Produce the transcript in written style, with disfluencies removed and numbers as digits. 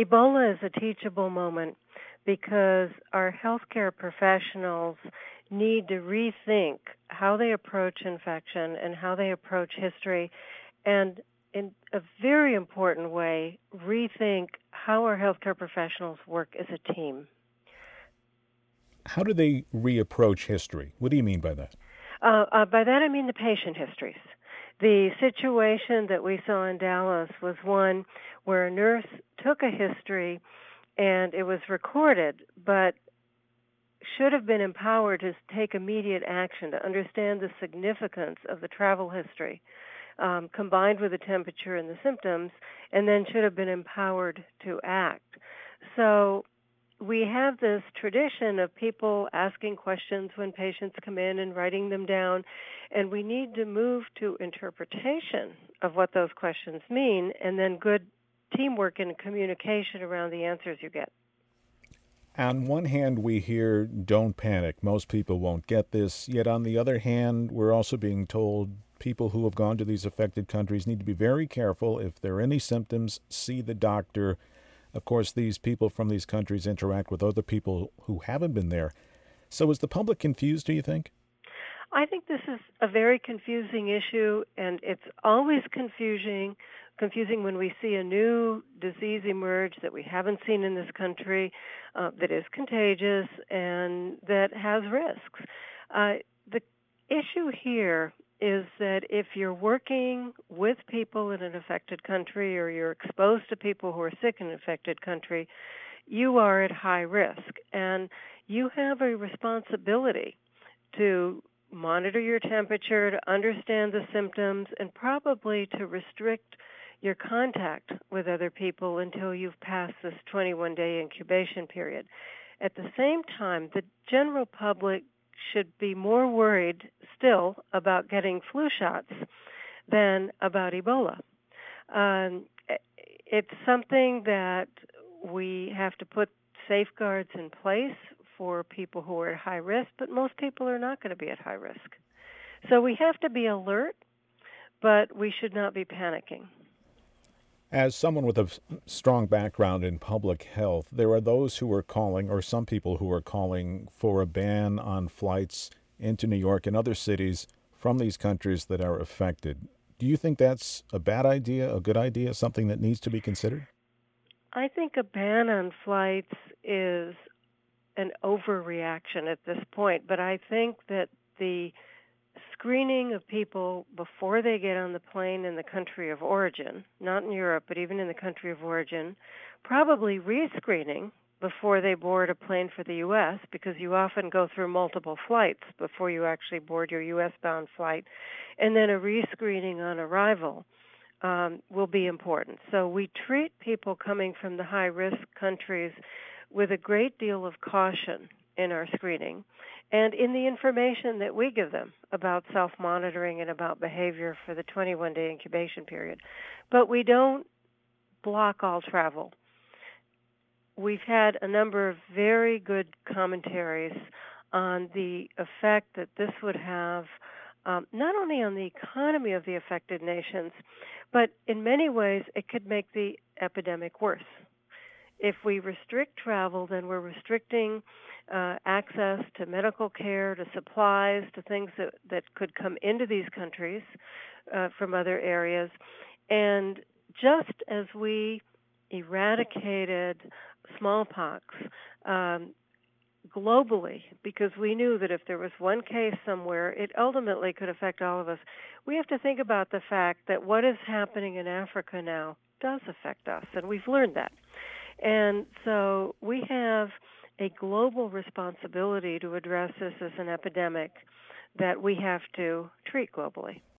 Ebola is a teachable moment because our healthcare professionals need to rethink how they approach infection and how they approach history, and in a very important way, rethink how our healthcare professionals work as a team. How do they reapproach history? What do you mean by that? By that I mean the patient histories. The situation that we saw in Dallas was one where a nurse took a history and it was recorded, but should have been empowered to take immediate action to understand the significance of the travel history, combined with the temperature and the symptoms, and then should have been empowered to act. So we have this tradition of people asking questions when patients come in and writing them down, and we need to move to interpretation of what those questions mean, and then good teamwork and communication around the answers you get. On one hand, we hear, don't panic, most people won't get this. Yet on the other hand, we're also being told people who have gone to these affected countries need to be very careful. If there are any symptoms, see the doctor. Of course, these people from these countries interact with other people who haven't been there. So is the public confused, do you think? I think this is a very confusing issue, and it's always confusing when we see a new disease emerge that we haven't seen in this country, that is contagious and that has risks. The issue here is that if you're working with people in an affected country or you're exposed to people who are sick in an affected country, you are at high risk, and you have a responsibility to monitor your temperature, to understand the symptoms, and probably to restrict your contact with other people until you've passed this 21-day incubation period. At the same time, the general public should be more worried still about getting flu shots than about Ebola. It's something that we have to put safeguards in place for people who are at high risk, but most people are not going to be at high risk. So we have to be alert, but we should not be panicking. As someone with a strong background in public health, there are those who are calling, or some people who are calling, for a ban on flights into New York and other cities from these countries that are affected. Do you think that's a bad idea, a good idea, something that needs to be considered? I think a ban on flights is an overreaction at this point, but I think that the screening of people before they get on the plane in the country of origin, not in Europe, but even in the country of origin, probably rescreening before they board a plane for the U.S., because you often go through multiple flights before you actually board your U.S.-bound flight, and then a rescreening on arrival will be important. So we treat people coming from the high-risk countries with a great deal of caution in our screening and in the information that we give them about self-monitoring and about behavior for the 21-day incubation period. But we don't block all travel. We've had a number of very good commentaries on the effect that this would have not only on the economy of the affected nations, but in many ways it could make the epidemic worse. If we restrict travel, then we're restricting access to medical care, to supplies, to things that could come into these countries from other areas. And just as we eradicated smallpox globally, because we knew that if there was one case somewhere, it ultimately could affect all of us, we have to think about the fact that what is happening in Africa now does affect us, and we've learned that. And so we have a global responsibility to address this as an epidemic that we have to treat globally.